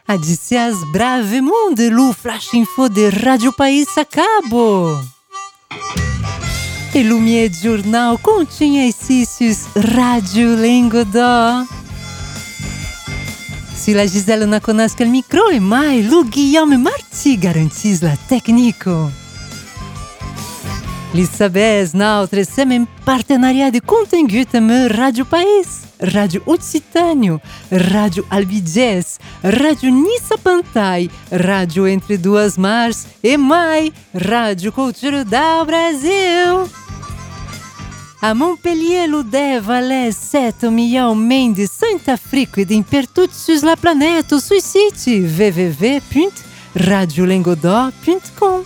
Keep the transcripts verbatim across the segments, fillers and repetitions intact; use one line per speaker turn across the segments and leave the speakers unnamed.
Adicias bravemunde lu flash info de Radio País acabo. E lumie jornal continha esses Radio Lengodó. Si la Gisèle na conosca il micro e mai lu Guillaume Marti garantis la tecnico. Li sabes n'altre sem en partenariat de contengut amb Radio País, Radio Occitânio, Radio Albigés, Radio Nissa Pantai, Radio Entre Duas Mars e mai Radio Cultura do Brasil. A Montpellier l'Udè Valais sete milhão de Saint-Afrique din per tot sus la planète sui siti w w w punt radio lengodó punt com.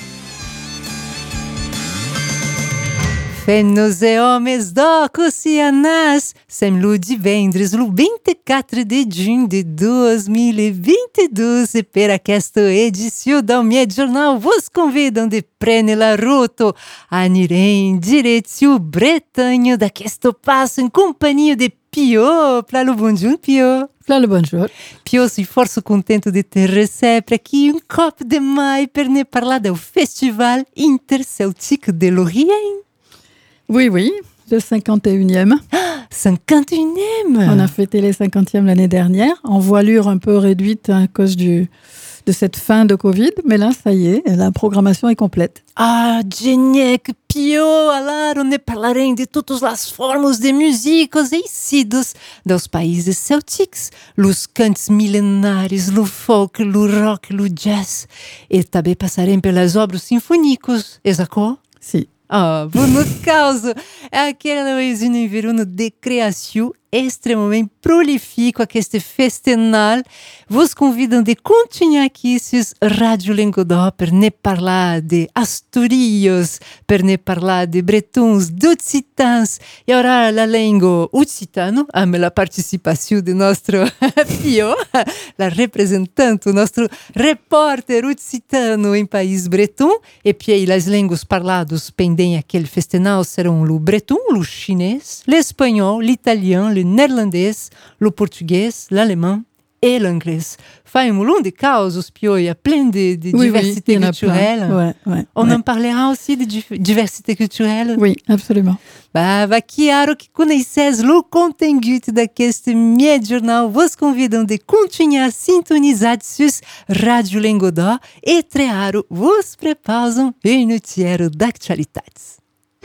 Femmes e homens d'oc oceanàs, sem lo divendres, lo vinte-quatre de juny de dois mil e vinte e dois, e per aquesta edició del Miei Jornal vos convidam de prendre la ruta, anirem em direção Bretanha d'aquesto passo em companhia de Pio. Plalo bonjour, Pio.
Plalo bonjour.
Pio, sou força contento de te receber aqui um cop de mai per ne parlar del Festival Interceltique de Lorient.
Oui, oui, le cinquante et unième.
Ah, cinquante et unième.
On a fêté les cinquantièmes l'année dernière, en voilure un peu réduite à cause du, de cette fin de Covid. Mais là, ça y est, la programmation est complète.
Ah, geniec, Pio, allora ne parlarem de todas as formas de músicos e sidos dos países celtiques, los cantos milenares, lo folk, lo rock, lo jazz. E também passarem pelas obras sinfônicas, exato?
Si.
Ah, por no caso, aquela é um inverno de criação extremamente prolífico a este festival. Vos convidam de continuar aqui sur Radio Lengodó per ne parlar de asturios, per ne parlar de bretons, d'occitans. E ora la língua occitano, amb la participação de nosso Pio, la representante, nosso repórter occitano em país breton. E puis as línguas parladas pendem aquele festival serão o breton, o chinês, l'espanhol, l'italiano, le néerlandês, le português, l'alemão e l'anglais. Fai um long de causes, Pio, il y a plein de, de
oui,
diversité
oui,
culturelle.
Ouais, ouais,
On
ouais.
en parlera aussi de di- diversité culturelle?
Oui, absolument.
Bah, va chiaro que conheces o conteúdo d'aqueste Miei Jornal. Vos convidam de continuar sintonizados sur Radio Lengodó e trearo vos prepausam um noticiário d'actualidades.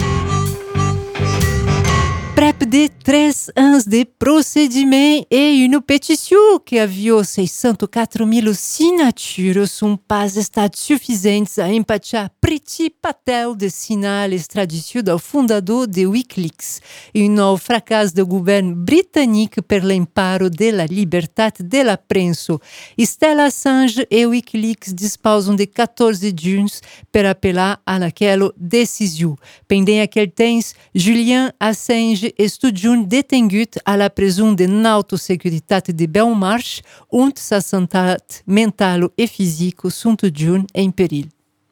Prep de três anos de procedimento e uma petição que havia seiscentos e quatro mil assinaturas um pas estat suficientes a empachar Priti Patel de signar l'extradição do fundador de Wikileaks e um novo fracasso do governo britânico per l'emparo della libertà della prensa. Stella Assange e Wikileaks disposam de quatorze dias per apelar àquela decisão. Pendem aquele temps, Julian Assange estudiant detengut a la presó de n'autoseguretat de Belmarsh, onde sa santat mental e físico sunt giun em perill.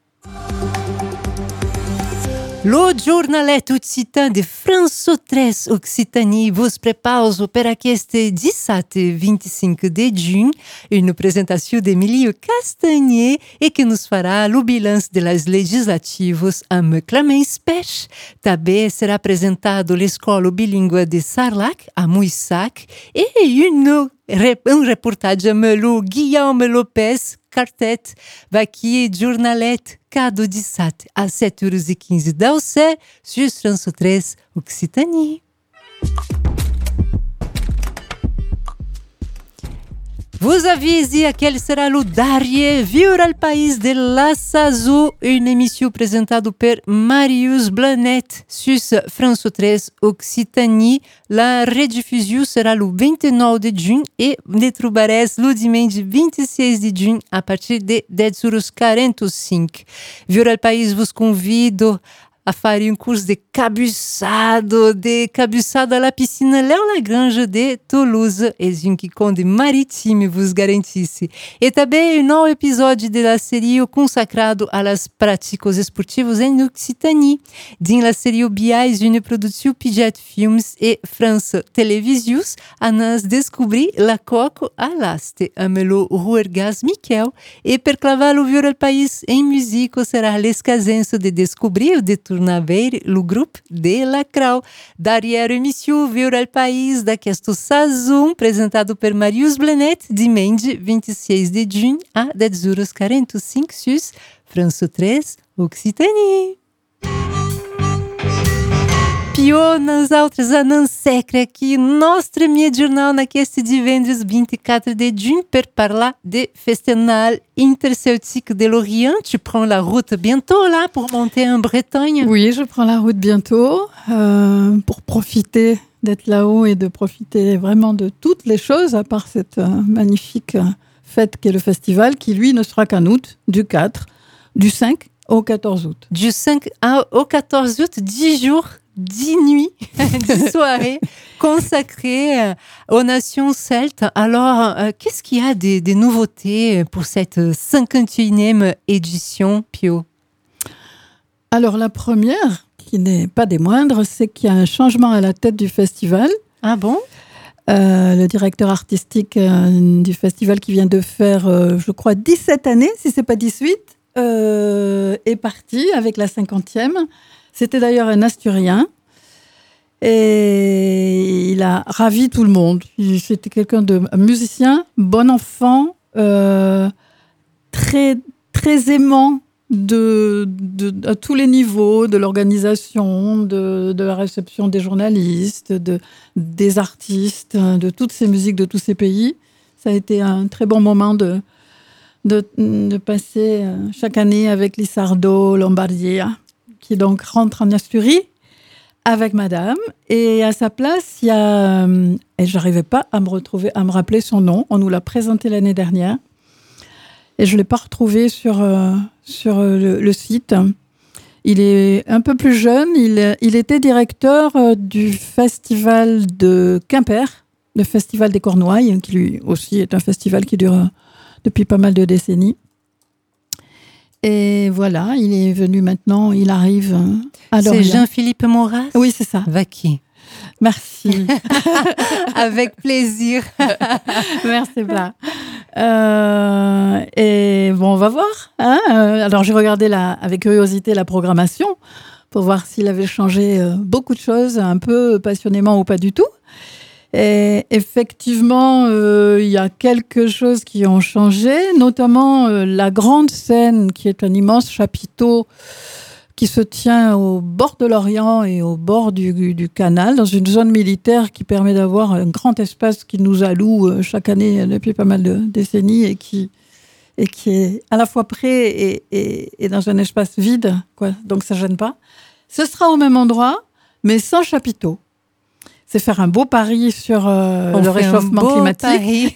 Lo jornalet occitan de France três Occitanie vos prepauso per aquest dissabte vinte-cinco de juny, uma apresentação de Emilio Castagnier e que nos fará o balanço das legislativas amb Clemens Pech. Também será apresentado l'escola bilíngue de Sarlac, a Moissac, e um, um reportagem amb o Guillaume Lopes Cartet, vaqui jornalet cada dissabte a sete horas e quinze da U C, sur France três Occitanie. Vos avisi aquele será o Darrier Viure al País de la Sazo, uma emissão apresentada por Marius Blanet sur France três Occitanie. La rediffusion será o vinte-nove de junho e ne trobarás o dimanche vinte e seis de junho a partir de dez horas e quarenta e cinco. Viure al País vos convido a fare um curso de cabeçado, de cabeçada à la piscina Léo Lagrange de Toulouse. É um Kikonde maritime vos garantisse. E também um novo episódio da série consacrado às práticas esportivas em Occitanie. Din la série Biais, une produção Piget Films e France Televisius, a nas descobrir la coco a l'aste, a melo Ruergas Miquel, e per clavar o viure al país em musique será l'escasenso de descobrir de Tornaveir, o grupo de la Crau. Darrière émission Viure al País d'aquesto Sazum, apresentado por Marius Blenet, dimanche vinte e seis de junho a dez horas e quarenta e cinco sus France três, Occitanie. Pio nas altres anans secre aqui, nostre mie jornal naqueste divendres vinte e quatro de junho per parlar de Festival Interceltique de l'Orient. Tu prends la route bientôt là pour monter en Bretagne?
Oui, je prends la route bientôt euh, pour profiter d'être là-haut et de profiter vraiment de toutes les choses, à part cette euh, magnifique euh, fête qu'est le festival, qui lui ne sera qu'en août, du quatre, du cinq au quatorze août.
Du cinq au quatorze août, dix jours, dix nuits, dix soirées consacrées euh, aux nations celtes. Alors, euh, qu'est-ce qu'il y a des, des nouveautés pour cette cinquante et unième édition, Pio?
Alors, la première, qui n'est pas des moindres, c'est qu'il y a un changement à la tête du festival.
Ah bon?
Euh, le directeur artistique euh, du festival qui vient de faire, euh, je crois, dix-sept années, si ce n'est pas dix-huit, euh, est parti avec la cinquantième. C'était d'ailleurs un Asturien. Et il a ravi tout le monde. C'était quelqu'un de un musicien, bon enfant, euh, très, très aimant de, de, à tous les niveaux, de l'organisation, de, de la réception des journalistes, de, des artistes, de toutes ces musiques de tous ces pays. Ça a été un très bon moment de, de, de passer chaque année avec Lissardo, Lombardia, qui donc rentre en Asturie avec madame. Et à sa place, il y a... Et je n'arrivais pas à me retrouver, à me rappeler son nom. On nous l'a présenté l'année dernière. Et je ne l'ai pas retrouvé sur, euh, sur le, le site. Il est un peu plus jeune. Il, il était directeur du festival de Quimper, le festival des Cornouailles, qui lui aussi est un festival qui dure depuis pas mal de décennies. Et voilà, il est venu maintenant, il arrive à Lorient.
C'est Jean-Philippe Maurras?
Oui, c'est ça.
Vaki.
Merci.
Avec plaisir.
Merci pas. Euh, et bon, on va voir. Hein. Alors, j'ai regardé la, avec curiosité la programmation pour voir s'il avait changé beaucoup de choses, un peu passionnément ou pas du tout. Et effectivement, euh, il y a quelque chose qui ont changé, notamment euh, la grande scène, qui est un immense chapiteau qui se tient au bord de l'Orient et au bord du, du canal, dans une zone militaire qui permet d'avoir un grand espace qui nous alloue euh, chaque année depuis pas mal de décennies et qui, et qui est à la fois près et, et, et dans un espace vide, quoi. Donc ça ne gêne pas. Ce sera au même endroit, mais sans chapiteau. C'est faire un beau pari sur euh, le réchauffement climatique.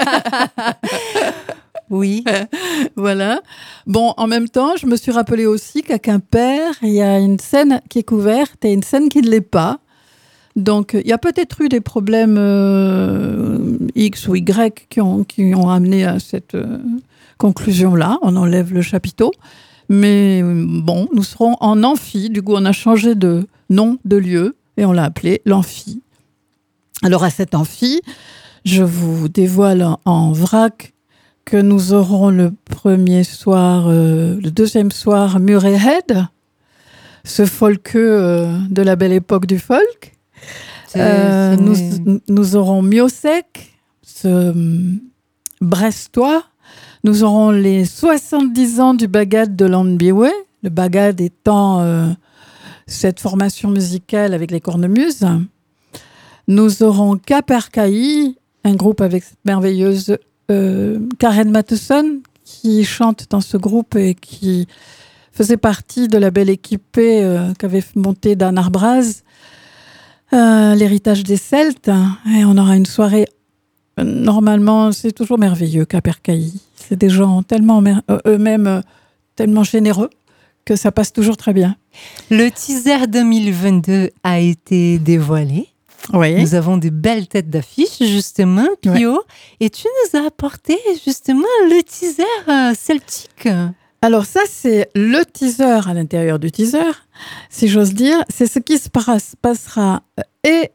Oui.
Voilà. Bon, en même temps, je me suis rappelé aussi qu'à Quimper, il y a une scène qui est couverte et une scène qui ne l'est pas. Donc, il y a peut-être eu des problèmes euh, X ou Y qui ont, qui ont amené à cette euh, conclusion-là. On enlève le chapiteau. Mais bon, nous serons en amphi. Du coup, on a changé de nom de lieu et on l'a appelé l'amphi. Alors, à cet amphi, je vous dévoile en, en vrac que nous aurons le premier soir, euh, le deuxième soir, Murray Head, ce folkeux euh, de la belle époque du folk. Euh, nous, nous aurons Miosek, ce euh, brestois. Nous aurons les soixante-dix ans du Bagad de Landbiwe, le Bagad étant euh, cette formation musicale avec les cornemuses. Nous aurons Capercailly, un groupe avec cette merveilleuse euh, Karen Matheson, qui chante dans ce groupe et qui faisait partie de la belle équipée euh, qu'avait montée Dan Arbraz, euh, l'héritage des Celtes. Et on aura une soirée, euh, normalement, c'est toujours merveilleux, Capercailly. C'est des gens tellement, mer- euh, eux-mêmes, euh, tellement généreux que ça passe toujours très bien.
Le teaser deux mille vingt-deux a été dévoilé.
Oui.
Nous avons de belles têtes d'affiche, justement, Pio. Ouais. Et tu nous as apporté, justement, le teaser euh, celtique.
Alors ça, c'est le teaser à l'intérieur du teaser, si j'ose dire. C'est ce qui se passera et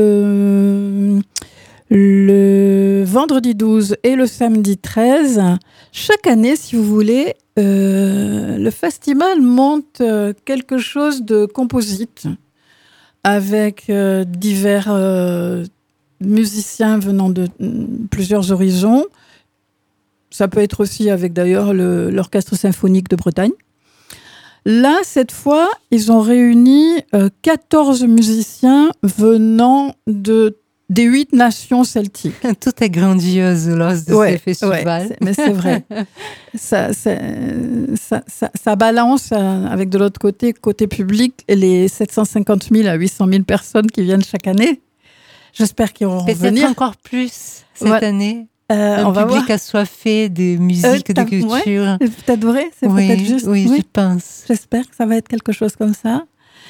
le, le vendredi douze et le samedi treize. Chaque année, si vous voulez, euh, le festival monte quelque chose de composite avec euh, divers euh, musiciens venant de euh, plusieurs horizons. Ça peut être aussi avec d'ailleurs le, l'Orchestre symphonique de Bretagne. Là, cette fois, ils ont réuni euh, quatorze musiciens venant de, des huit nations celtiques.
Tout est grandiose lors de
ouais,
ces festivals.
Ouais, c'est, mais c'est vrai. ça, c'est, ça, ça, ça balance euh, avec de l'autre côté, côté public, les sept cent cinquante mille à huit cent mille personnes qui viennent chaque année. J'espère qu'ils vont
Peut-être
revenir.
encore plus cette
ouais.
année.
Euh,
un
on va
public
voir.
assoiffé de musique,
euh,
de culture.
Ouais, c'est peut-être vrai, c'est
oui,
peut-être juste.
Oui,
oui,
je pense.
J'espère que ça va être quelque chose comme ça.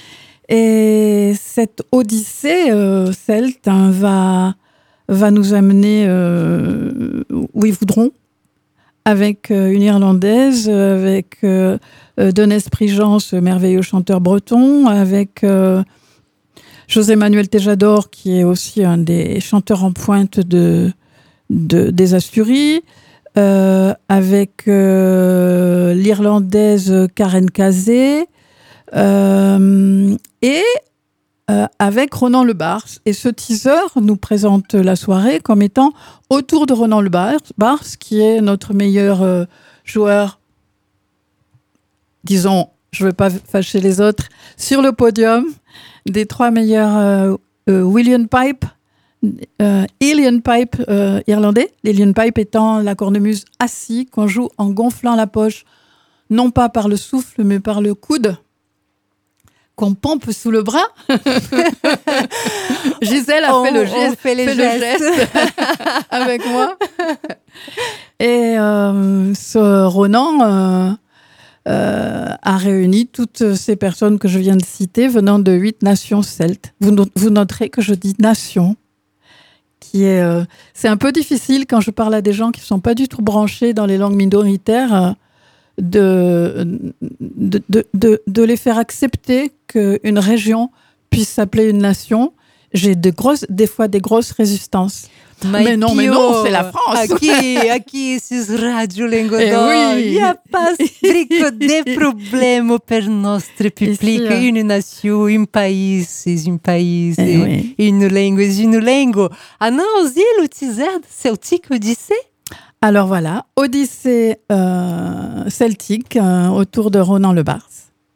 Et cette odyssée euh, celte hein, va, va nous amener euh, où ils voudront, avec euh, une Irlandaise, avec euh, euh, Denez Prigent, ce merveilleux chanteur breton, avec euh, José-Manuel Tejador, qui est aussi un des chanteurs en pointe de De, des Asturies, euh, avec euh, l'Irlandaise Karen Casey euh, et euh, avec Ronan Le Bars. Et ce teaser nous présente la soirée comme étant autour de Ronan Le Bars, Bars qui est notre meilleur euh, joueur, disons, je ne veux pas fâcher les autres, sur le podium des trois meilleurs euh, euh, William Pipe, Euh, Alien Pipe euh, irlandais, l'Alien Pipe étant la cornemuse assis qu'on joue en gonflant la poche, non pas par le souffle, mais par le coude, qu'on pompe sous le bras. Gisèle a
on,
fait le geste,
fait les
fait
gestes.
le geste avec moi. Et euh, ce Ronan euh, euh, a réuni toutes ces personnes que je viens de citer venant de huit nations celtes. Vous, no- vous noterez que je dis nations. Qui est, euh, c'est un peu difficile quand je parle à des gens qui ne sont pas du tout branchés dans les langues minoritaires euh, de, de, de, de, de les faire accepter qu'une région puisse s'appeler une nation. J'ai de grosses, des fois des grosses résistances.
Mais,
mais non,
Pio,
mais non, c'est la France.
Aqui, aqui, sur Radio Lingodó,
Eh
il n'y a pas strict de problème pour notre public.
Ici, hein.
Une nation, un pays, c'est un pays,
Eh
et
oui.
une langue, c'est une langue. Ah non, aussi, le teaser celtique Odyssée.
Alors voilà, Odyssée euh, celtique euh, autour de Ronan Le Bars.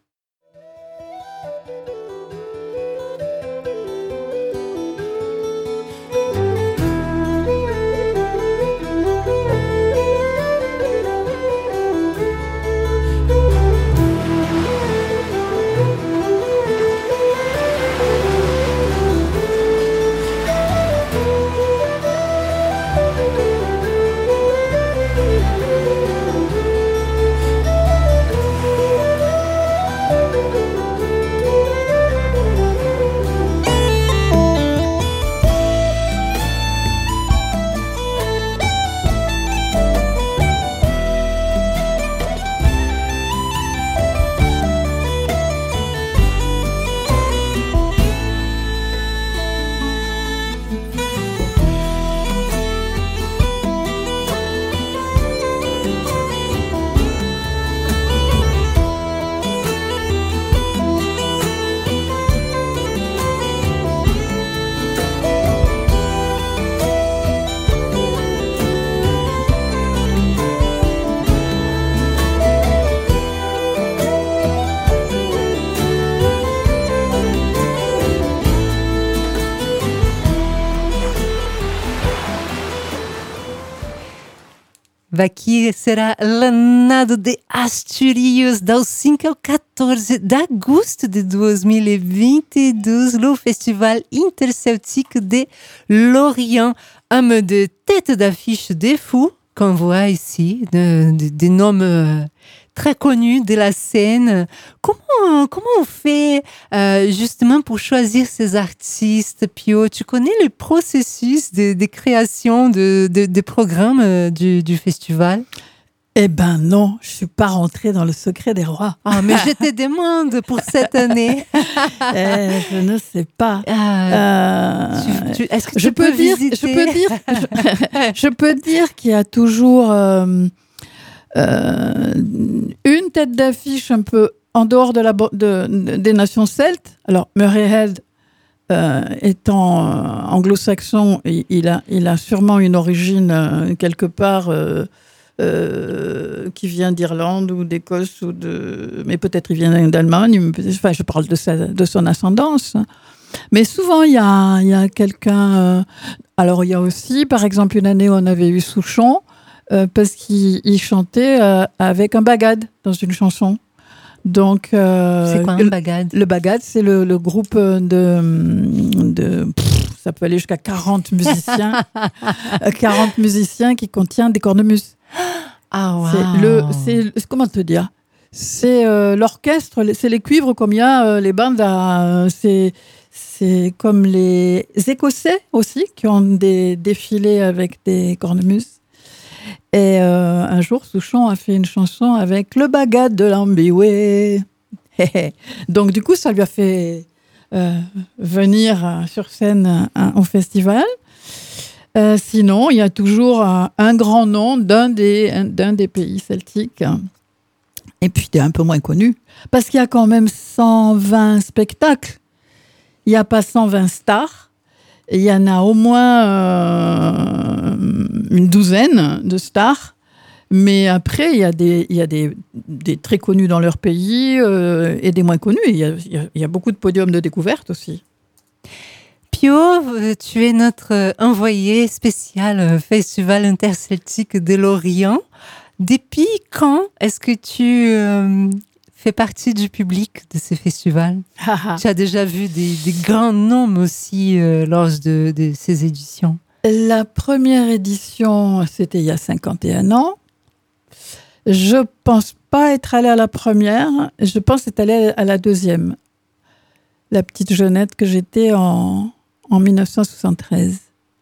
Aqui será Lanado de Asturias, do cinco ao quatorze de agosto de dois mil e vinte e dois, no Festival Interceltique de Lorient. Homme de tête d'affiche de fou, qu'on voit ici, de, de, des noms euh, très connus de la scène. Comment, comment on fait euh, justement pour choisir ces artistes, Pio? Tu connais le processus de, de création de, de, de programmes euh, du, du festival?
Eh ben non, je suis pas rentrée dans le secret des rois.
Ah, mais je te demande pour cette année.
eh, je ne sais pas.
Euh,
euh,
tu, tu, est-ce que
je
tu
peux
peux
dire,
visiter?
je peux dire, je, je peux dire qu'il y a toujours euh, euh, une tête d'affiche un peu en dehors de la de, de, des nations celtes. Alors Murray Head, euh, étant euh, anglo-saxon, il, il a il a sûrement une origine euh, quelque part. Euh, Euh, qui vient d'Irlande ou d'Écosse ou de, mais peut-être il vient d'Allemagne. Enfin, je parle de sa, de son ascendance. Mais souvent il y a, il y a quelqu'un. Euh, alors il y a aussi, par exemple, une année où on avait eu Souchon euh, parce qu'il il chantait euh, avec un bagad dans une chanson. Donc euh,
c'est quoi un bagad?
Le, le bagad, c'est le, le groupe de, de pff, ça peut aller jusqu'à quarante musiciens, quarante musiciens qui contient des cornemuses.
Ah, wow.
C'est le, c'est, comment te dire? C'est euh, l'orchestre, c'est les cuivres comme il y a euh, les bandes. À, c'est, c'est comme les Écossais aussi qui ont des défilés avec des cornemuses. Et euh, un jour, Souchon a fait une chanson avec le bagad de l'Ambiway. Donc du coup, ça lui a fait euh, venir sur scène euh, au festival. Euh, sinon, il y a toujours un, un grand nom d'un des, un, d'un des pays celtiques. Et puis, tu es un peu moins connu. Parce qu'il y a quand même cent vingt spectacles. Il n'y a pas cent vingt stars. Il y en a au moins euh, une douzaine de stars. Mais après, il y a des, il y a des, des très connus dans leur pays euh, et des moins connus. Il y, a, il, y a, il y a beaucoup de podiums de découverte aussi.
Pio, tu es notre envoyé spécial Festival interceltique de l'Orient. Depuis quand est-ce que tu euh, fais partie du public de ce festival? Tu as déjà vu des, des grands noms aussi euh, lors de, de ces éditions.
La première édition, c'était il y a cinquante et un ans. Je pense pas être allée à la première. Je pense être allée à la deuxième. La petite jeunette que j'étais en... en dix-neuf cent soixante-treize.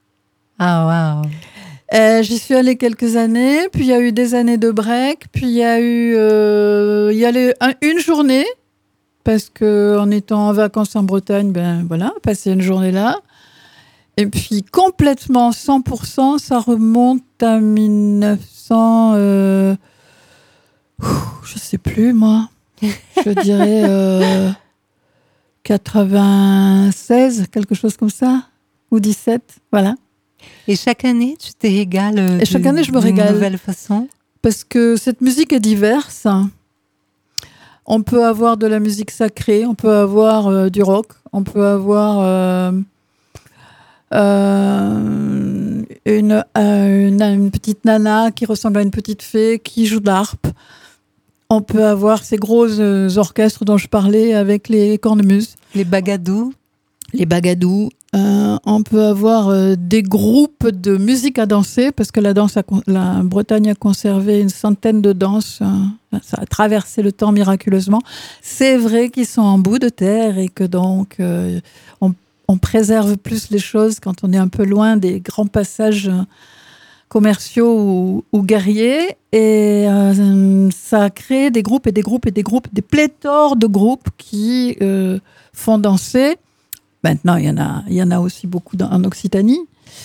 Ah, waouh!
Euh, j'y suis allée quelques années, puis il y a eu des années de break, puis il y a eu euh, il y a les, un, une journée, parce qu'en étant en vacances en Bretagne, ben voilà, passer une journée là. Et puis complètement, cent pour cent, ça remonte à dix-neuf cents... Euh, je sais plus, moi. Je dirais... Euh, quatre-vingt-seize, quelque chose comme ça, ou dix-sept, voilà.
Et chaque année, tu te régales de,
Et chaque année, je me régale.
d'une nouvelle façon?
Parce que cette musique est diverse. On peut avoir de la musique sacrée, on peut avoir euh, du rock, on peut avoir euh, euh, une, euh, une, une petite nana qui ressemble à une petite fée qui joue de l'harpe. On peut avoir ces gros euh, orchestres dont je parlais avec les cornemuses.
Les bagadous.
Les bagadous. Euh, on peut avoir euh, des groupes de musique à danser, parce que la, danse a, la Bretagne a conservé une centaine de danses. Euh, ça a traversé le temps miraculeusement. C'est vrai qu'ils sont en bout de terre et que donc euh, on, on préserve plus les choses quand on est un peu loin des grands passages euh, commerciaux ou, ou guerriers, et euh, ça a créé des groupes et des groupes et des groupes, des pléthores de groupes qui euh, font danser. Maintenant, il y en a, il y en a aussi beaucoup dans, en Occitanie.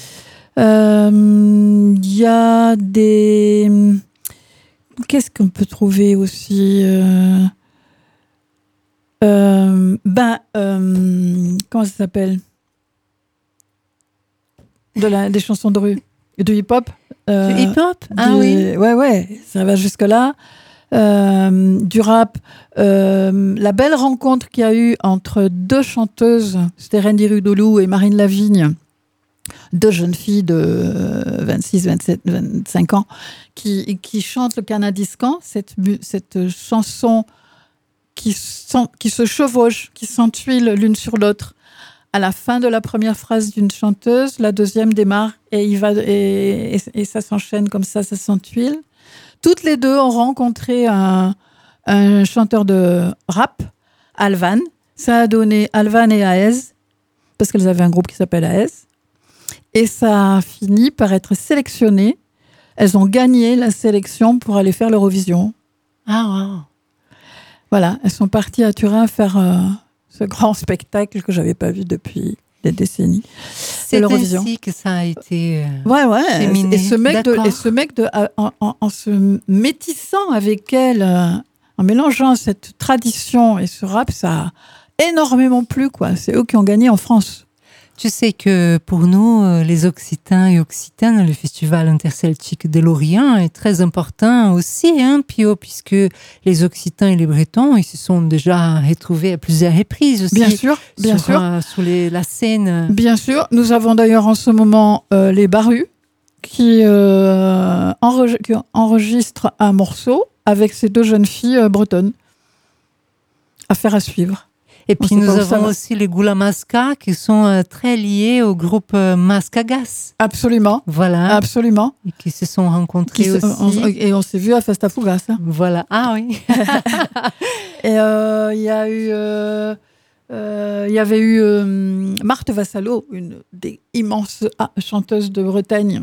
Euh, il y a des... Qu'est-ce qu'on peut trouver aussi euh, euh, Ben, euh, comment ça s'appelle de la, des chansons de rue. Du hip-hop.
Euh, du hip-hop Ah
du,
oui.
Ouais, ouais, ça va jusque-là. Euh, du rap. Euh, la belle rencontre qu'il y a eu entre deux chanteuses, c'était Randy Rudolou et Marine Lavigne, deux jeunes filles de vingt-six, vingt-sept, vingt-cinq ans, qui, qui chantent le Canadiscan, cette, cette chanson qui, qui se chevauche, qui s'entuile l'une sur l'autre, à la fin de la première phrase d'une chanteuse, la deuxième démarre et, il va, et, et, et ça s'enchaîne comme ça, ça s'entuile. Toutes les deux ont rencontré un, un chanteur de rap, Alvan. Ça a donné Alvan et Aez, parce qu'elles avaient un groupe qui s'appelle Aez. Et ça a fini par être sélectionné. Elles ont gagné la sélection pour aller faire l'Eurovision.
Ah, wow.
Voilà, elles sont parties à Turin faire euh, ce grand spectacle que je n'avais pas vu depuis des décennies.
C'est
l'Eurovision.
ainsi que ça a été euh,
ouais, ouais.
féminé.
Et ce mec, de,
D'accord.
et ce mec de, en, en, en se métissant avec elle, euh, en mélangeant cette tradition et ce rap, ça a énormément plu, quoi. C'est eux qui ont gagné en France.
Tu sais que pour nous, euh, les Occitans et Occitanes, le Festival interceltique de l'Orient est très important aussi, hein, Pio, puisque les Occitans et les Bretons, ils se sont déjà retrouvés à plusieurs reprises aussi.
Bien sûr, bien
sur,
sûr.
Euh, sur les, la scène.
Bien sûr. Nous avons d'ailleurs en ce moment euh, les Barus qui, euh, enre- qui enregistrent un morceau avec ces deux jeunes filles euh, bretonnes. Affaire à suivre.
Et puis
On
nous
sait pas où ça
avons
va.
aussi les Gula Masca qui sont euh, très liés au groupe euh, Mascagas.
Absolument.
Voilà.
Absolument.
Et qui se sont rencontrés
Qui se-
aussi.
on- et on s'est vu à Festa Fugas. Hein.
Voilà. Ah oui.
Et il euh, y a eu, il euh, euh, y avait eu euh, Marthe Vassallo, une des immenses ah, chanteuses de Bretagne,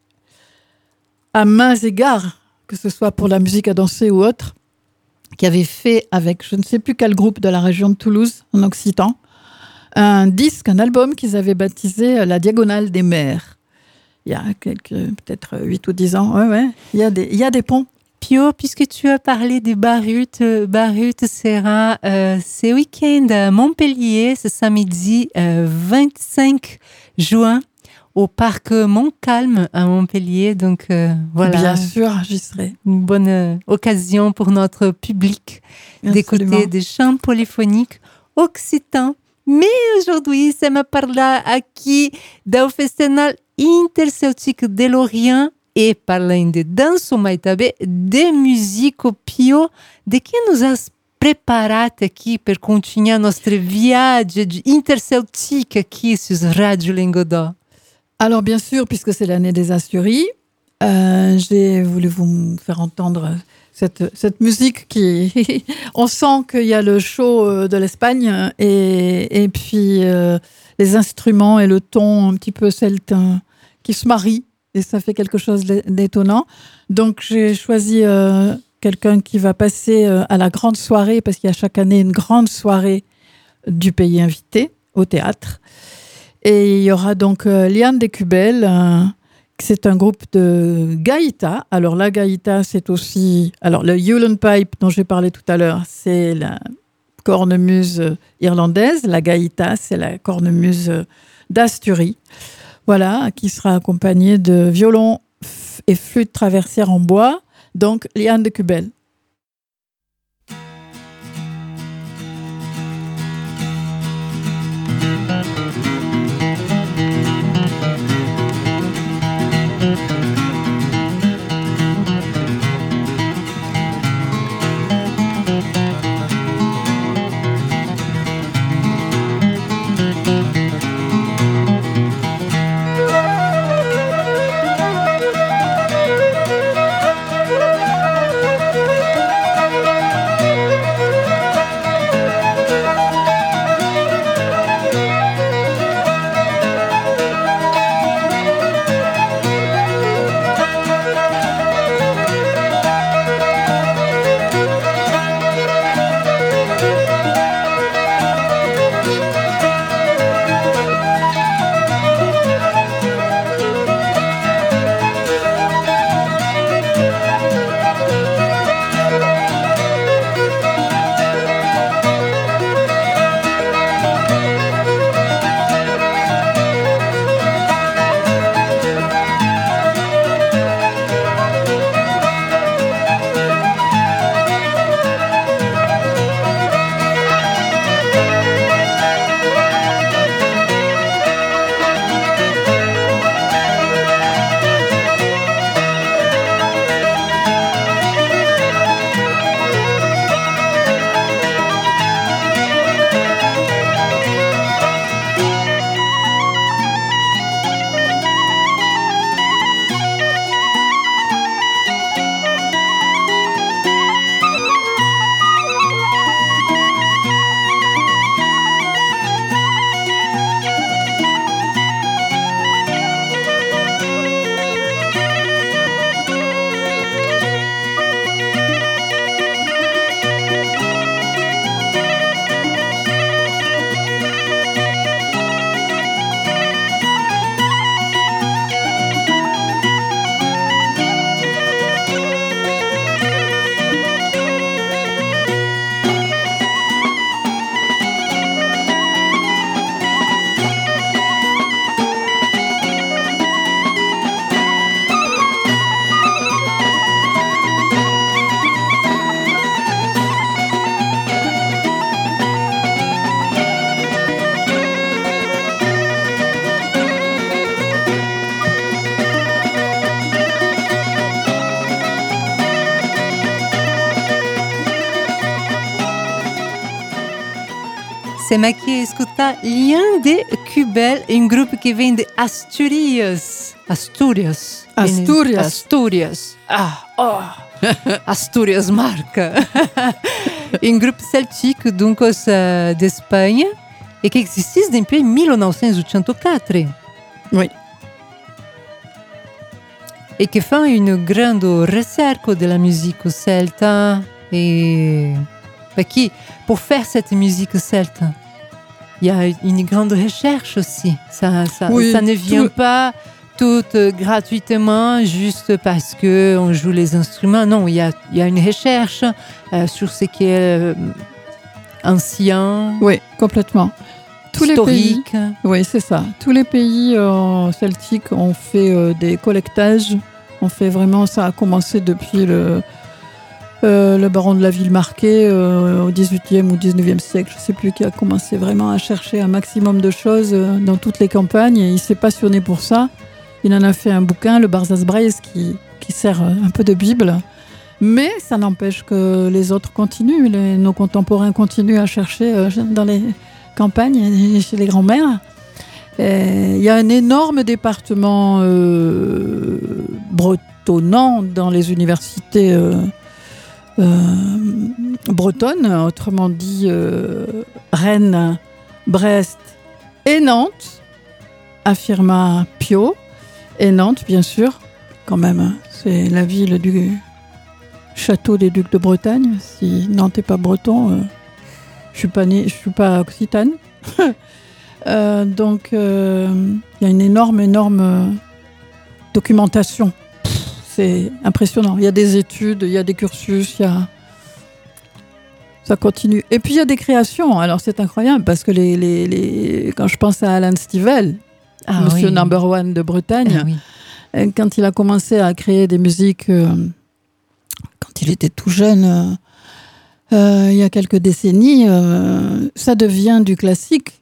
à mains égards, que ce soit pour la musique à danser ou autre, qui avait fait avec je ne sais plus quel groupe de la région de Toulouse, en Occitan, un disque, un album qu'ils avaient baptisé La Diagonale des Mers. Il y a quelques, peut-être huit ou dix ans. Ouais, ouais. Il y a des, il y a des ponts.
Pio, puisque tu as parlé des Barut, euh, Barut sera euh, ce week-end à Montpellier, ce samedi euh, vingt-cinq juin, au parc Montcalm à Montpellier. Donc euh, voilà,
Bien sûr, j'y serai.
une bonne euh, occasion pour notre public d'écouter
Absolument.
des chants polyphoniques occitans. Mais aujourd'hui, ça me parle aqui do Festival Interceltique de l'Orient e parlando de dança Maitabe, de musique Pio, de que nos has preparado aqui para continuar nossa viagem de interceltique aqui sur Radio Lingodó?
Alors, bien sûr, puisque c'est l'année des Asturies, euh, j'ai voulu vous faire entendre cette, cette musique qui... On sent qu'il y a le chaud de l'Espagne et, et puis euh, les instruments et le ton un petit peu celtain qui se marient et ça fait quelque chose d'étonnant. Donc, j'ai choisi euh, quelqu'un qui va passer euh, à la grande soirée, parce qu'il y a chaque année une grande soirée du pays invité au théâtre. Et il y aura donc euh, Liane Descubel, euh, c'est un groupe de gaïta. Alors la gaïta, c'est aussi... Alors le Yule Pipe dont j'ai parlé tout à l'heure, c'est la cornemuse irlandaise. La gaïta, c'est la cornemuse d'Asturie. Voilà, qui sera accompagnée de violon et flûte traversière en bois. Donc Liane Descubel.
Insieme a chi escuta Liande Cubel, um grupo que vem de Asturias. Asturias.
Asturias.
Asturias. Ah, oh. Asturias marca. Um grupo celtique, donc uh, d'Espagne, et qui existe depuis mille neuf cent quatre-vingt-quatre.
Oui.
Et qui fait une grande recherche de la musique celta. Et qui, pour faire cette musique celte, il y a une grande recherche aussi. Ça, ça,
oui,
ça ne vient
tout...
pas tout euh, gratuitement, juste parce qu'on joue les instruments. Non, il y a, il y a une recherche euh, sur ce qui est euh, ancien.
Oui, complètement. Tous
historique.
Les pays, oui, c'est ça. Tous les pays euh, celtiques ont fait euh, des collectages. On fait vraiment, ça a commencé depuis le, euh, le baron de la ville marquée euh, au dix-huitième ou dix-neuvième siècle. Je ne sais plus, qui a commencé vraiment à chercher un maximum de choses euh, dans toutes les campagnes. Et il s'est passionné pour ça. Il en a fait un bouquin, le Barzaz Braise, qui, qui sert un peu de Bible. Mais ça n'empêche que les autres continuent. Les, nos contemporains continuent à chercher euh, dans les campagnes et chez les grands-mères. Il y a un énorme département euh, bretonnant dans les universités euh, euh, bretonnes, autrement dit euh, Rennes, Brest et Nantes, affirma Pio. Et Nantes, bien sûr, quand même, c'est la ville du château des Ducs de Bretagne. Si Nantes n'est pas breton, euh, je suis pas née, je suis pas occitane. Euh, donc, il euh, y a une énorme, énorme euh, documentation. C'est impressionnant. Il y a des études, il y a des cursus, il y a... ça continue. Et puis, il y a des créations. Alors, c'est incroyable parce que les, les, les... quand je pense à Alan Stivell, ah, monsieur oui. Number One de Bretagne, ah, oui. Quand il a commencé à créer des musiques, euh, quand il était tout jeune, euh, euh, il y a quelques décennies, euh, ça devient du classique.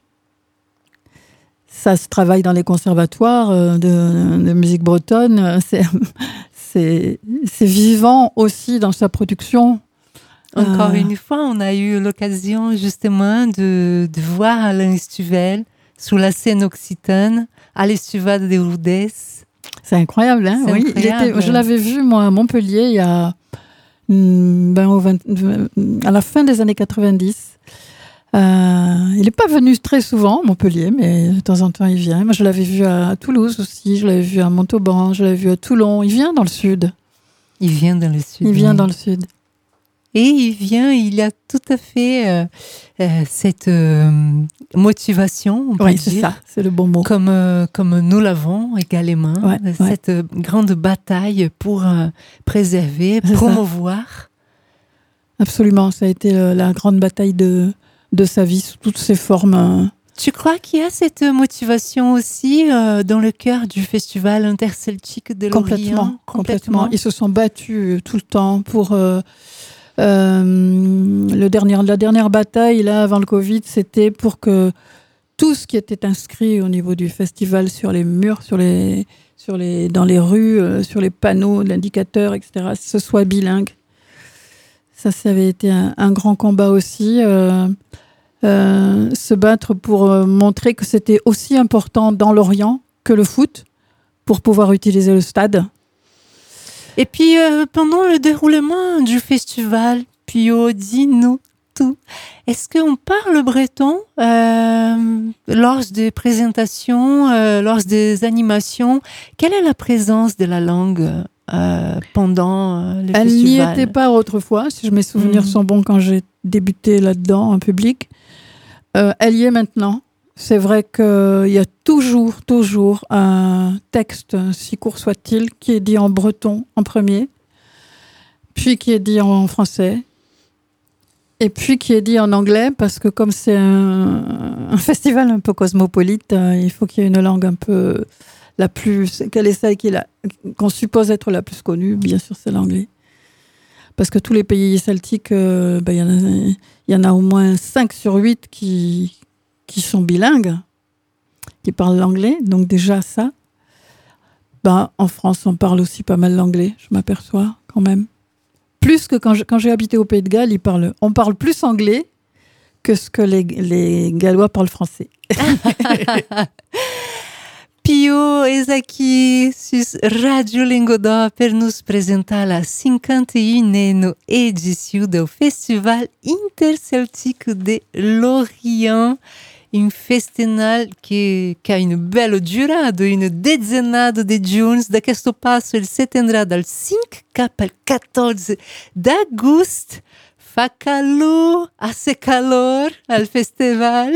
Ça se travaille dans les conservatoires de, de musique bretonne. C'est, c'est, c'est vivant aussi dans sa production.
Encore euh... une fois, on a eu l'occasion justement de, de voir Alain Stivell sur la scène occitane à l'Estivade de Rodez.
C'est incroyable, hein? C'est oui. Incroyable. Il était, je l'avais vu, moi, à Montpellier, il y a, ben, au vingt, à la fin des années quatre-vingt-dix. Euh, il n'est pas venu très souvent à Montpellier, mais de temps en temps il vient. Moi je l'avais vu à Toulouse aussi, je l'avais vu à Montauban, je l'avais vu à Toulon. Il vient dans le sud.
Il vient dans le sud.
Il vient oui. dans le sud.
Et il vient, il a tout à fait euh, euh, cette euh, motivation, on peut
oui,
dire.
c'est ça, c'est le bon mot.
Comme, euh, comme nous l'avons également, ouais, cette ouais. grande bataille pour euh, préserver, c'est promouvoir.
Ça. Absolument, ça a été euh, la grande bataille de... de sa vie sous toutes ses formes.
Tu crois qu'il y a cette motivation aussi euh, dans le cœur du festival interceltique de l'Orient ?
Complètement, complètement. Ils se sont battus tout le temps pour euh, euh, le dernier, la dernière bataille là avant le Covid, c'était pour que tout ce qui était inscrit au niveau du festival sur les murs, sur les, sur les, dans les rues, euh, sur les panneaux, l'indicateurs, et cetera, ce soit bilingue. Ça, ça avait été un, un grand combat aussi, euh, euh, se battre pour euh, montrer que c'était aussi important dans l'Orient que le foot, pour pouvoir utiliser le stade.
Et puis, euh, pendant le déroulement du festival, Pio, dis-nous tout. Est-ce qu'on parle breton euh, lors des présentations, euh, lors des animations ? Quelle est la présence de la langue Euh, pendant euh, le
Elle
festival.
n'y était pas autrefois, si je mes souvenirs mmh. sont bons, quand j'ai débuté là-dedans en public. Euh, elle y est maintenant. C'est vrai qu'il y a toujours, toujours un texte, si court soit-il, qui est dit en breton en premier, puis qui est dit en français, et puis qui est dit en anglais, parce que comme c'est un, un festival un peu cosmopolite, euh, il faut qu'il y ait une langue un peu... la plus, quelle est celle qui la, qu'on suppose être la plus connue, bien sûr, c'est l'anglais. Parce que tous les pays celtiques, euh, ben, y en a, y en a au moins cinq sur huit qui, qui sont bilingues, qui parlent l'anglais. Donc déjà, ça. Ben, en France, on parle aussi pas mal l'anglais, je m'aperçois, quand même. Plus que quand, je, quand j'ai habité au Pays de Galles, ils parlent, on parle plus anglais que ce que les, les Gallois parlent français.
Pio Ezaki sus Radio Lingodó per nos apresentar a cinquanta e uma edição do Festival Interceltique de Lorient, um festival que, que ha une belle durada, une dezenada de dias. D'aquesto passo ele se tendrà dal cinc cap al quatorze d'agosto. Fa calor, assez calor al festival.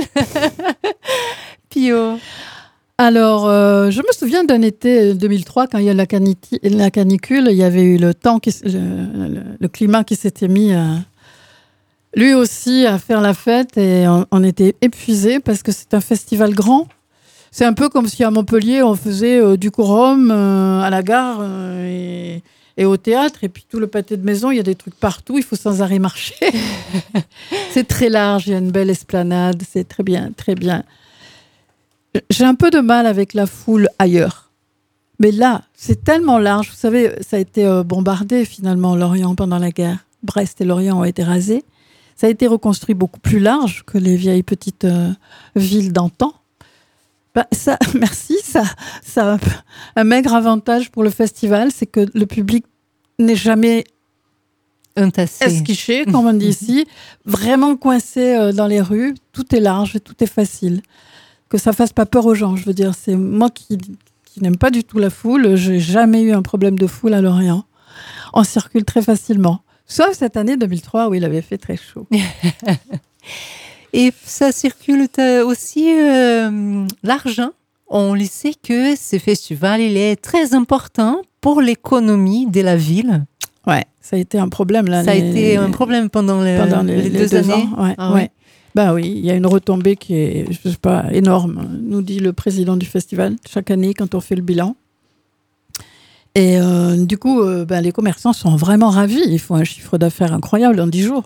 Pio.
Alors, euh, je me souviens d'un été deux mille trois, quand il y a la, caniti- la canicule, il y avait eu le temps, qui, le, le, le climat qui s'était mis, à, lui aussi, à faire la fête, et on, on était épuisés parce que c'est un festival grand. C'est un peu comme si à Montpellier, on faisait euh, du quorum euh, à la gare euh, et, et au théâtre, et puis tout le pâté de maison, il y a des trucs partout, il faut sans arrêt marcher. C'est très large, il y a une belle esplanade, c'est très bien, très bien. J'ai un peu de mal avec la foule ailleurs. Mais là, c'est tellement large. Vous savez, ça a été euh, bombardé finalement, Lorient, pendant la guerre. Brest et Lorient ont été rasés. Ça a été reconstruit beaucoup plus large que les vieilles petites euh, villes d'antan. Ben, ça, merci, ça, ça a un, un maigre avantage pour le festival, c'est que le public n'est jamais esquiché, comme on dit ici, vraiment coincé euh, dans les rues. Tout est large et tout est facile. Que ça fasse pas peur aux gens, je veux dire. C'est moi qui, qui n'aime pas du tout la foule. J'ai jamais eu un problème de foule à Lorient. On circule très facilement. Sauf cette année deux mille trois où il avait fait très chaud.
Et ça circule aussi euh, l'argent. On le sait que ce festival, il est très important pour l'économie de la ville.
Ouais, ça a été un problème là.
Ça
les,
a été un problème pendant, le,
pendant les,
les,
les
deux,
deux
années.
Ans. Ouais,
ah,
ouais.
ouais.
Ben oui, il y a une retombée qui est, je sais pas, énorme, nous dit le président du festival, chaque année quand on fait le bilan. Et euh, du coup, euh, ben, les commerçants sont vraiment ravis. Ils font un chiffre d'affaires incroyable en dix jours.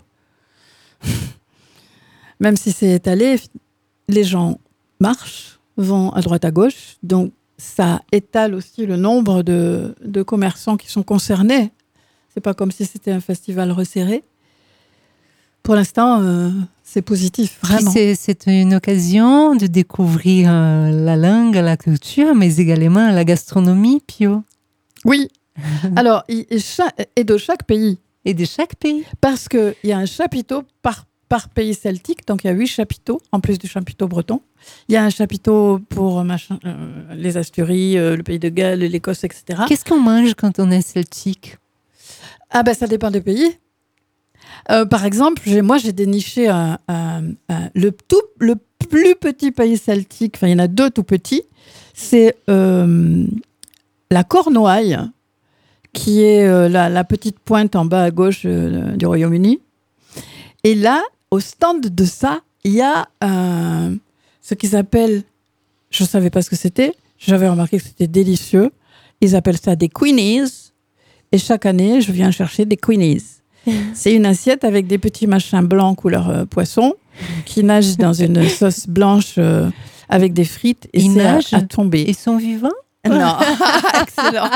Même si c'est étalé, les gens marchent, vont à droite à gauche. Donc, ça étale aussi le nombre de, de commerçants qui sont concernés. C'est pas comme si c'était un festival resserré. Pour l'instant, euh, c'est positif, vraiment.
C'est, c'est une occasion de découvrir euh, la langue, la culture, mais également la gastronomie, Pio.
Oui. Alors, et, et, chaque, et de chaque pays.
Et de chaque pays.
Parce qu'il y a un chapiteau par, par pays celtique, donc il y a huit chapiteaux, en plus du chapiteau breton. Il y a un chapiteau pour machin, euh, les Asturies, euh, le pays de Galles, l'Écosse, et cetera.
Qu'est-ce qu'on mange quand on est celtique?
Ah ben, ça dépend des pays. Euh, par exemple, j'ai, moi, j'ai déniché un, un, un, le, tout, le plus petit pays celtique, enfin, il y en a deux tout petits, c'est euh, la Cornouaille, qui est euh, la, la petite pointe en bas à gauche euh, du Royaume-Uni. Et là, au stand de ça, il y a euh, ce qu'ils appellent, je ne savais pas ce que c'était, j'avais remarqué que c'était délicieux, ils appellent ça des queenies, et chaque année, je viens chercher des queenies. C'est une assiette avec des petits machins blancs couleur euh, poisson qui nagent dans une sauce blanche euh, avec des frites et
Ils
c'est à,
nagent
à tomber.
Ils sont vivants?
Non, excellent.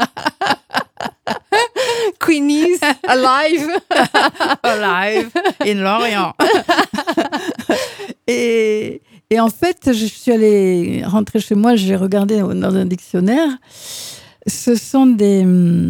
Queenies, alive.
Alive in Lorient. et, et en fait, je suis allée rentrer chez moi, j'ai regardé dans un dictionnaire. Ce sont des...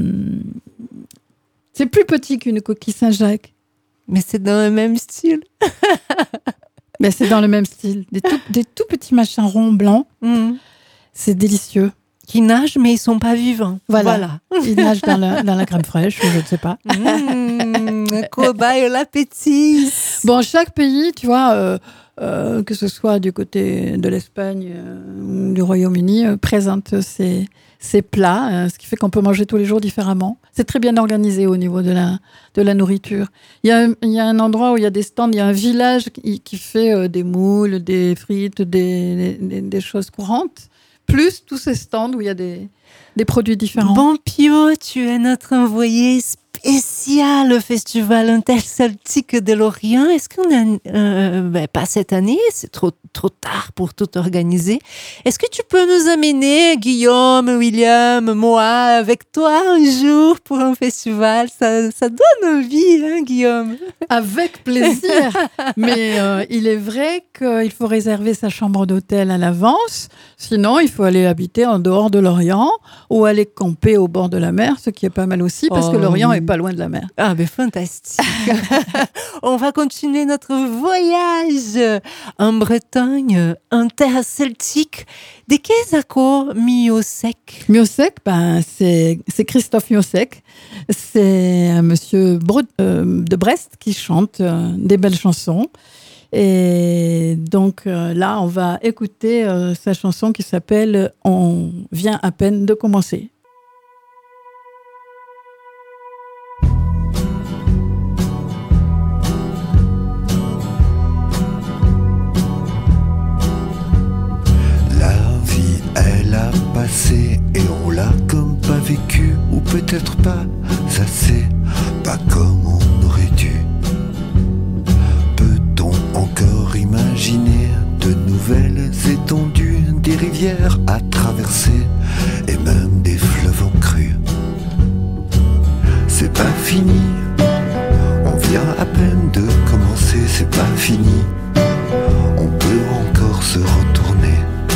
C'est plus petit qu'une coquille Saint-Jacques.
Mais c'est dans le même style.
Mais c'est dans le même style. Des tout, des tout petits machins ronds blancs.
Mm.
C'est délicieux.
Qui nagent, mais ils ne sont pas vivants.
Voilà. voilà. Ils nagent dans la, dans la crème fraîche, ou je ne sais pas.
Mmh, cobaye l'appétit.
Bon, chaque pays, tu vois, euh, euh, que ce soit du côté de l'Espagne euh, ou du Royaume-Uni, euh, présente ses, ses plats, euh, ce qui fait qu'on peut manger tous les jours différemment. C'est très bien organisé au niveau de la, de la nourriture. Il y a, il y a un endroit où il y a des stands, il y a un village qui, qui fait euh, des moules, des frites, des, des, des choses courantes, plus tous ces stands où il y a des, des produits différents.
Bon, Pio, tu es notre envoyé spécial spécial le Festival Interceltique de Lorient. Est-ce qu'on a... Euh, ben, pas cette année, c'est trop, trop tard pour tout organiser. Est-ce que tu peux nous amener, Guillaume, William, moi, avec toi un jour pour un festival? Ça, ça donne envie, hein, Guillaume?
Avec plaisir. Mais euh, il est vrai qu'il faut réserver sa chambre d'hôtel à l'avance. Sinon, il faut aller habiter en dehors de Lorient ou aller camper au bord de la mer, ce qui est pas mal aussi parce oh, que Lorient est pas loin de la mer.
Ah, mais fantastique. On va continuer notre voyage en Bretagne, en terre celtique. De quels accords Miosek?
Miosek, ben, c'est, c'est Christophe Miosek. C'est un monsieur Bre- euh, de Brest qui chante euh, des belles chansons. Et donc euh, là, on va écouter euh, sa chanson qui s'appelle « On vient à peine de commencer ».
Et on l'a comme pas vécu, ou peut-être pas assez, pas comme on aurait dû. Peut-on encore imaginer de nouvelles étendues, des rivières à traverser et même des fleuves en crue? C'est pas fini, on vient à peine de commencer, c'est pas fini, on peut encore se retourner.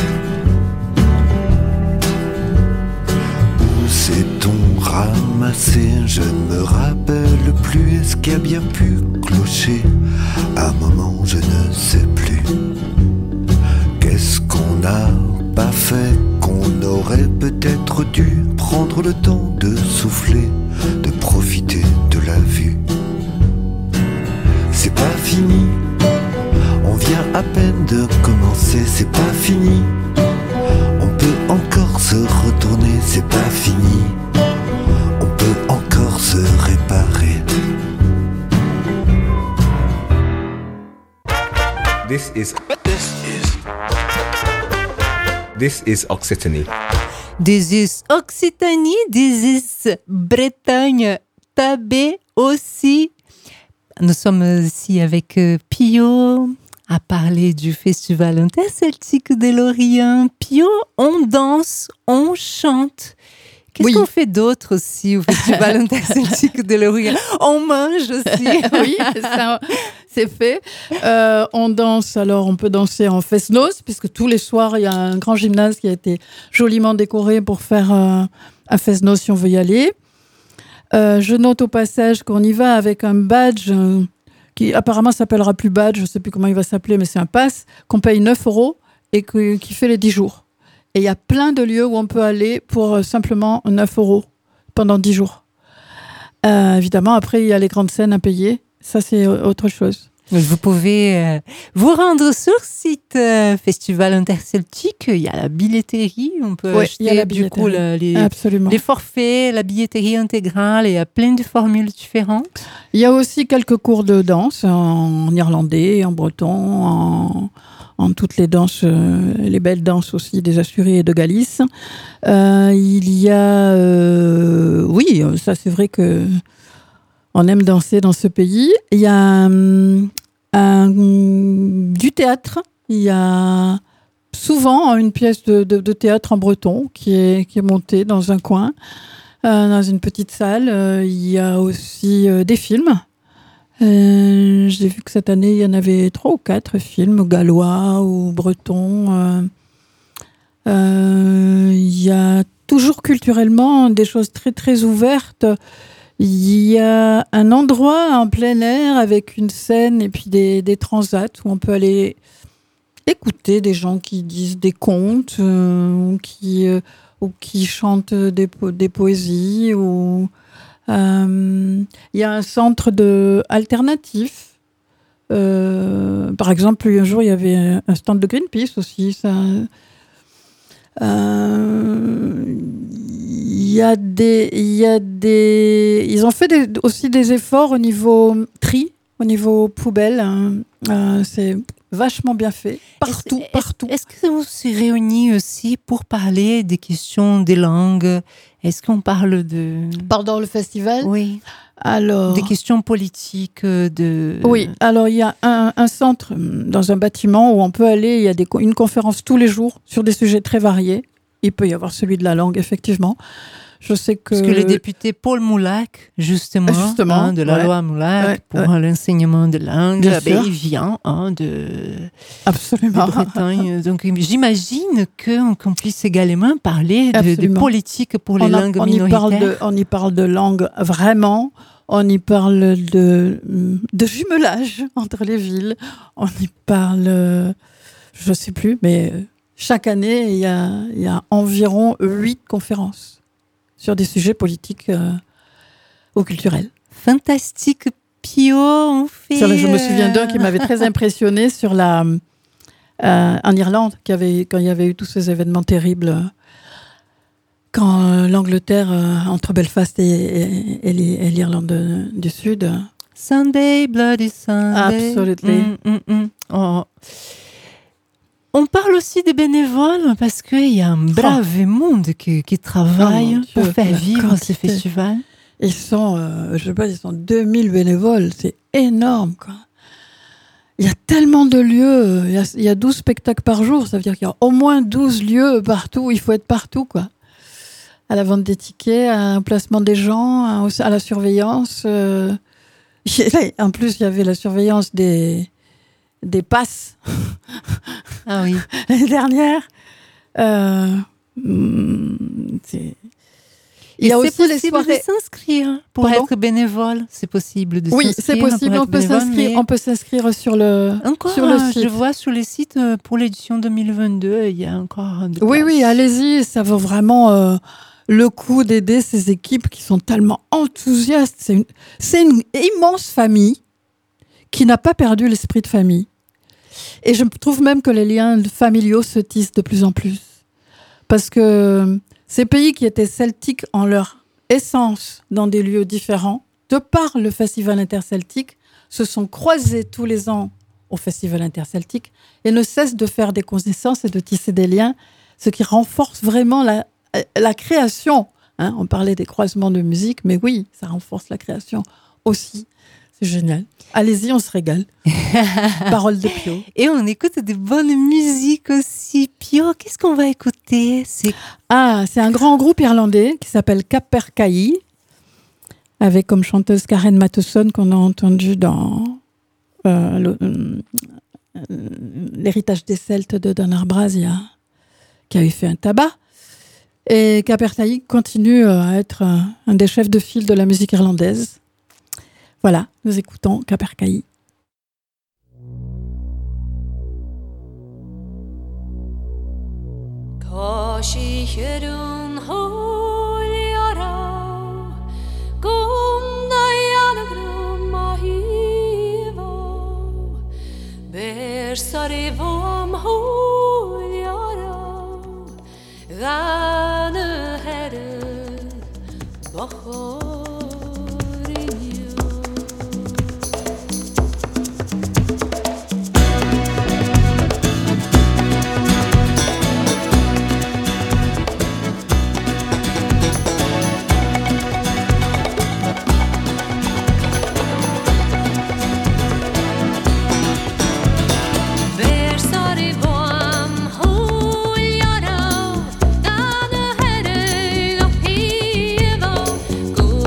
S'est-on ramassé? Je ne me rappelle plus. Est-ce qu'il y a bien pu clocher? À un moment, je ne sais plus. Qu'est-ce qu'on n'a pas fait, qu'on aurait peut-être dû prendre le temps de souffler, de profiter de la vue? C'est pas fini, on vient à peine de commencer, c'est pas fini. On peut encore se retourner, c'est pas fini. On peut encore se réparer.
This is this is this is Occitanie.
This is Occitanie, this is Bretagne, Tabé aussi. Nous sommes ici avec Pio, à parler du Festival Interceltique de Lorient. Pio, on danse, on chante. Qu'est-ce oui. qu'on fait d'autre aussi au Festival Interceltique de Lorient? On mange aussi.
Oui, ça, c'est fait. Euh, on danse, alors on peut danser en fest-noz, puisque tous les soirs, il y a un grand gymnase qui a été joliment décoré pour faire euh, un fest-noz si on veut y aller. Euh, je note au passage qu'on y va avec un badge... Euh, qui apparemment s'appellera plus badge, je ne sais plus comment il va s'appeler, mais c'est un pass qu'on paye neuf euros et que, qui fait les dix jours. Et il y a plein de lieux où on peut aller pour euh, simplement neuf euros pendant dix jours. Euh, évidemment, après, il y a les grandes scènes à payer. Ça, c'est autre chose.
Vous pouvez euh, vous rendre sur site euh, Festival Interceltique. Il y a la billetterie. On peut oui, acheter du coup la, les, les forfaits, la billetterie intégrale. Et il y a plein de formules différentes.
Il y a aussi quelques cours de danse en irlandais, en breton, en, en toutes les danses, euh, les belles danses aussi des Asturies et de Galice. Euh, il y a... Euh, oui, ça c'est vrai que on aime danser dans ce pays. Il y a un, un, du théâtre. Il y a souvent une pièce de, de, de théâtre en breton qui est, qui est montée dans un coin, euh, dans une petite salle. Euh, il y a aussi euh, des films. Euh, j'ai vu que cette année, il y en avait trois ou quatre films, gallois ou bretons. Euh, euh, il y a toujours culturellement des choses très, très ouvertes. Il y a un endroit en plein air avec une scène et puis des, des transats où on peut aller écouter des gens qui disent des contes euh, ou, qui, euh, ou qui chantent des, po- des poésies. Ou, euh, il y a un centre de alternatif. Euh, par exemple, un jour, il y avait un stand de Greenpeace aussi. Ça, euh, il y a des, il y a des, ils ont fait des, aussi des efforts au niveau tri, au niveau poubelle. Hein. Euh, c'est vachement bien fait, partout,
est-ce,
partout.
Est-ce, est-ce que vous se réunissez aussi pour parler des questions des langues? Est-ce qu'on parle de...
Pendant le festival?
Oui.
Alors...
Des questions politiques de...
Oui, alors il y a un, un centre dans un bâtiment où on peut aller, il y a des, une conférence tous les jours sur des sujets très variés. Il peut y avoir celui de la langue, effectivement. Je sais que...
Parce que le député Paul Moulac, justement,
justement
hein, de la
ouais.
loi Moulac,
ouais,
pour
ouais.
l'enseignement de langue,
Bien
ben,
sûr.
il vient hein, de,
Absolument.
de Bretagne. Donc j'imagine que, qu'on puisse également parler de, de politique pour les
on a,
langues
on
minoritaires.
Y parle de, on y parle de langue vraiment. On y parle de, de jumelage entre les villes. On y parle, je ne sais plus, mais chaque année, il y a, il y a environ huit conférences sur des sujets politiques euh, ou culturels.
Fantastique, Pio, on fait...
Sur la, je me souviens d'un qui m'avait très impressionnée sur la, euh, en Irlande, qui avait, quand il y avait eu tous ces événements terribles, quand euh, l'Angleterre, euh, entre Belfast et, et, et, et l'Irlande du Sud...
Sunday, Bloody Sunday.
Absolutely.
Mm, mm, mm. Oh. On parle aussi des bénévoles parce qu'il y a un brave oh. monde qui, qui travaille oh pour Dieu, faire vivre quantité. Ces festivals.
Ils sont, euh, je sais pas, ils sont deux mille bénévoles. C'est énorme, quoi. Il y a tellement de lieux. Il y a, il y a douze spectacles par jour. Ça veut dire qu'il y a au moins douze lieux partout. Il faut être partout, quoi. À la vente des tickets, à un placement des gens, à la surveillance. Euh... En plus, il y avait la surveillance des... des passes.
Ah oui.
L'année dernière. Euh, c'est...
Il y a aussi les soirées... de s'inscrire pour Pardon? Être bénévole. C'est possible de
oui,
s'inscrire.
Oui, c'est possible. On peut, s'inscrire,
mais...
on peut s'inscrire sur le,
encore,
sur le site.
Je vois sur les sites pour l'édition deux mille vingt-deux, il y a encore des
Oui, oui, allez-y. Ça vaut vraiment euh, le coup d'aider ces équipes qui sont tellement enthousiastes. C'est une, c'est une immense famille qui n'a pas perdu l'esprit de famille. Et je trouve même que les liens familiaux se tissent de plus en plus. Parce que ces pays qui étaient celtiques en leur essence dans des lieux différents, de par le Festival interceltique, se sont croisés tous les ans au Festival interceltique et ne cessent de faire des connaissances et de tisser des liens, ce qui renforce vraiment la, la création. Hein, on parlait des croisements de musique, mais oui, ça renforce la création aussi. C'est génial. Allez-y, on se régale. Parole de Pio.
Et on écoute des bonnes musiques aussi. Pio, qu'est-ce qu'on va écouter? C'est...
Ah, c'est un grand groupe irlandais qui s'appelle Capercaillie, avec comme chanteuse Karen Matheson qu'on a entendue dans euh, le, euh, l'héritage des Celtes de Donard Brazier, qui avait fait un tabac. Et Capercaillie continue à être un des chefs de file de la musique irlandaise. Voilà, nous écoutons Capercaillie.
Kashihirun holiara gumdayanagrum mahiva bersarivam holiara gane here baho Go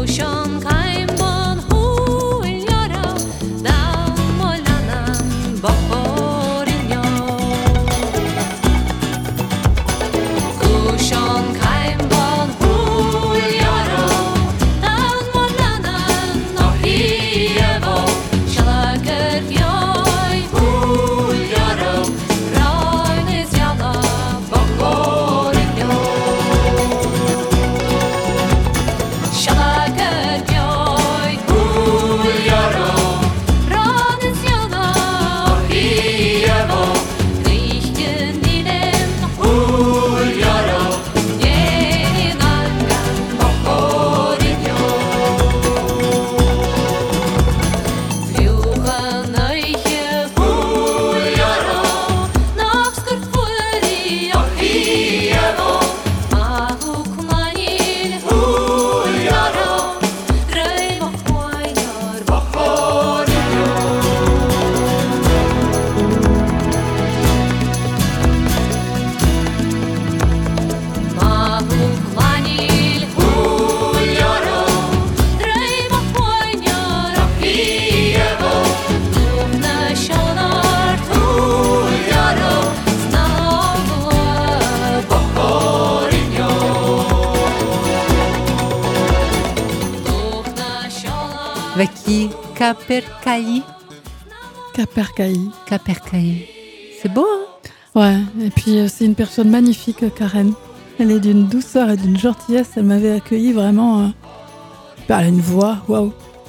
Vaki Capercaillie.
Capercaillie.
Capercaillie. C'est beau, hein?
Ouais, et puis euh, c'est une personne magnifique, euh, Karen. Elle est d'une douceur et d'une gentillesse. Elle m'avait accueilli vraiment. Euh... Elle a une voix, waouh.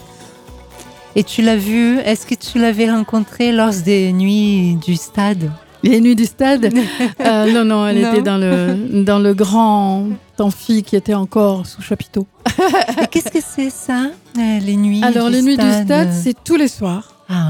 Et tu l'as vue, est-ce que tu l'avais rencontrée lors des nuits du stade?
Les nuits du stade euh, Non, non, elle
Non.
était dans le, dans le grand amphi qui était encore sous chapiteau.
Et qu'est-ce que c'est ça, euh, les nuits
Alors,
du
les nuits
stade?
du stade, c'est tous les soirs.
Ah,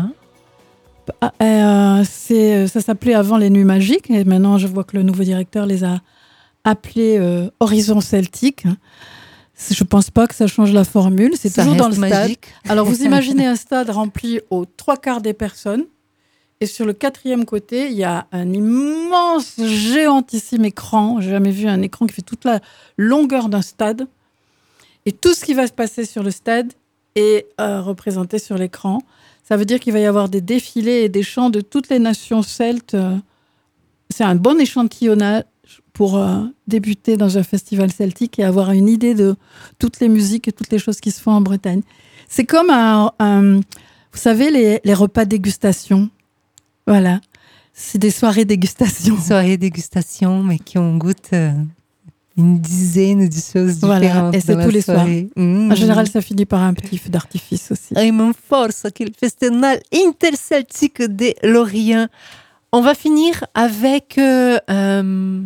Ah, euh, c'est, ça s'appelait avant les Nuits Magiques, et maintenant je vois que le nouveau directeur les a appelés euh, Horizon Celtique. Je pense pas que ça change la formule, c'est
ça
toujours dans le
reste
stade.
magique.
Alors vous imaginez un stade rempli aux trois quarts des personnes, et sur le quatrième côté, il y a un immense, géantissime écran. J'ai jamais vu un écran qui fait toute la longueur d'un stade, et tout ce qui va se passer sur le stade est euh, représenté sur l'écran. Ça veut dire qu'il va y avoir des défilés et des chants de toutes les nations celtes. C'est un bon échantillonnage pour euh, débuter dans un festival celtique et avoir une idée de toutes les musiques et toutes les choses qui se font en Bretagne. C'est comme un, un vous savez, les, les repas dégustation. Voilà. C'est des soirées dégustation.
Soirée dégustation, mais qui ont goûte euh, une dizaine de choses différentes.
Voilà, et c'est
dans la
tous les
soirée. Mmh.
En général, ça finit par un petit feu d'artifice aussi.
Ai mă force que le festival interceltique de Lorient. On va finir avec euh, euh,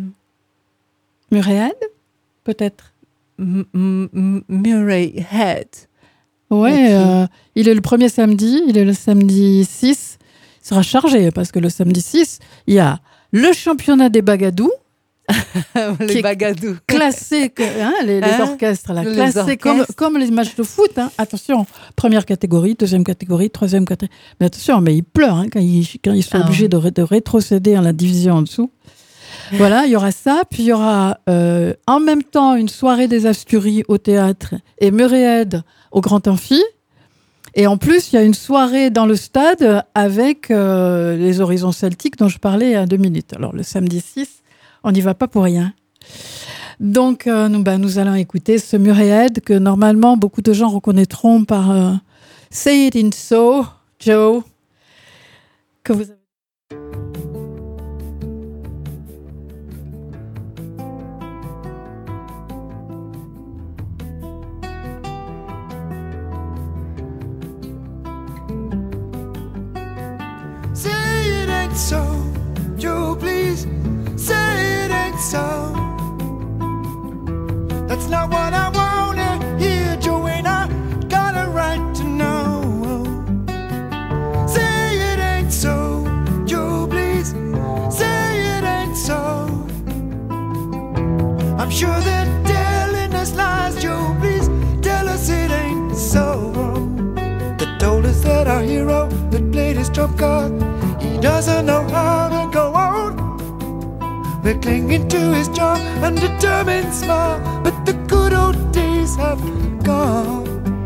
Muréade, peut-être.
M- M- Murray Head.
Ouais,
Ok.
euh, il est le premier samedi, il est le samedi six. Il sera chargé parce que le samedi six, il y a le championnat des bagadous, Qui
Les
est
bagadous.
classé, que- hein, les, les
Hein
orchestres, là,
Les
classés comme,
orchestres.
comme les matchs de foot. Hein. Attention, première catégorie, deuxième catégorie, troisième catégorie. Mais attention, mais ils pleurent hein, quand, ils, quand ils sont
Ah
obligés de, ré- de rétrocéder à la division en dessous. Voilà, il y aura ça. Puis il y aura euh, en même temps une soirée des Asturies au théâtre et Muréade au Grand Amphi. Et en plus, il y a une soirée dans le stade avec euh, les Horizons Celtiques dont je parlais il y a deux minutes. Alors le samedi six, on n'y va pas pour rien. Donc euh, nous, bah, nous allons écouter ce Muréade que normalement beaucoup de gens reconnaîtront par euh, Say It In So, Joe, que vous avez...
Say it ain't so, Joe, please. Say it ain't so. That's not what I wanna hear, Joe, and I got a right to know. Say it ain't so, Joe, please. Say it ain't so. I'm sure they're telling us lies, Joe, please. Tell us it ain't so. They told us that our hero that played his trump card, he doesn't know how to go on. We're clinging to his charm and determined smile, but the good old days have gone.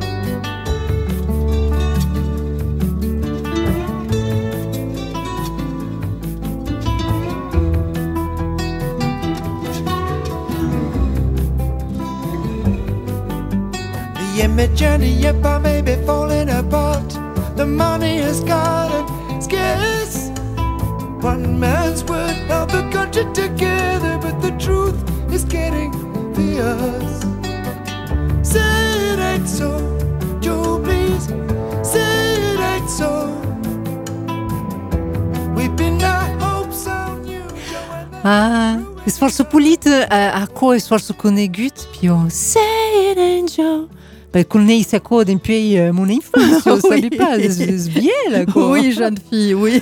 The image and the empire may be falling apart. The money has gotten scarce. One man's word held the country together, but the truth is getting fierce. Say it ain't so, Joe, please. Say it ain't so. We pinned our hopes on you, Joe, and then
Ah, sforzo pulito a, a ko e sforzo conegut, pio Say it ain't Joe. Bah, qu'on ait sa code depuis euh, mon enfance, je ne savais
Oui.
pas, c'est c'est bien là quoi.
Oui, jeune fille, oui.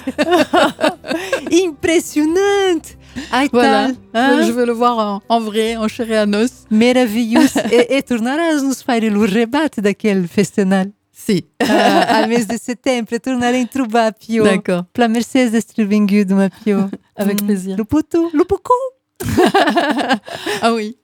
Impressionnante. Ai
Voilà.
tal, hein?
Je veux le voir en, en vrai, en chair et en os.
Maravilhoso. e, e tornarás nos fare o rebate daquele festival.
Si.
Ah, a mês de setembro, tornarei em Trubá, Pio.
D'accord.
Pela Mercedes d'être bengudo, ma Pio.
Avec
Mm.
plaisir.
Le poteau, le poco.
Ah oui.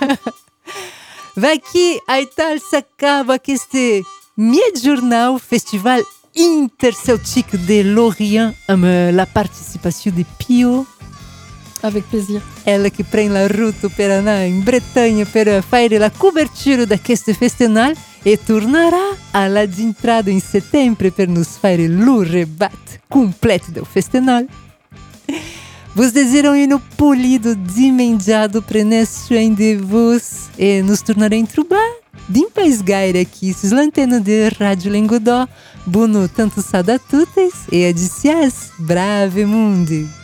Vaqui, ai tal s'acaba este miei jornal Festival Interceltique de Lorient amb la participació de Pio,
Avec plaisir.
ela que prende la ruta per anar in Bretagna per fare la cobertura d'aquest festival e tornarà alla entrada in settembre per nos fare lo rebate completo del festival. Vos deseram um hino polido, dimendiado, prenesso em de vos e nos tornarem trubar. Din país gaire aqui, sus lantena de Rádio Lengodó, buno tanto sada tuttes e adicias, brave mundi.